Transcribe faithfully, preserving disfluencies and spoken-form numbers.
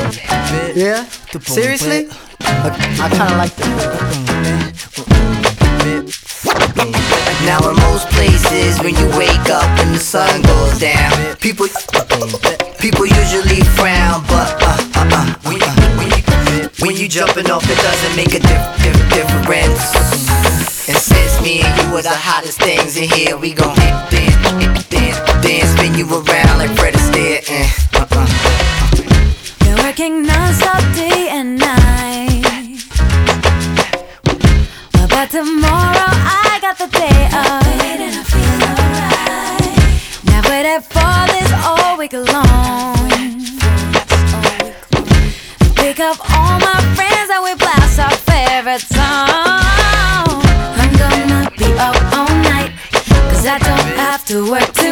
Yeah? Seriously? I kinda like that. Now in most places, when you wake up and the sun goes down, people people usually frown, but uh, uh, uh, when, you, when, you, when you jumping off, it doesn't make a diff, diff, difference. And since me and you are the hottest things in here, we gon' dance, dance, dance, dance, spin you around like Fred Astaire. And uh, uh, we're working non-stop day and night, but tomorrow I got the day off, and I feel alright. Never there for this all week long. Pick up all my friends and we blast our favorite song. I'm gonna be up all night, cause I don't have to work tonight.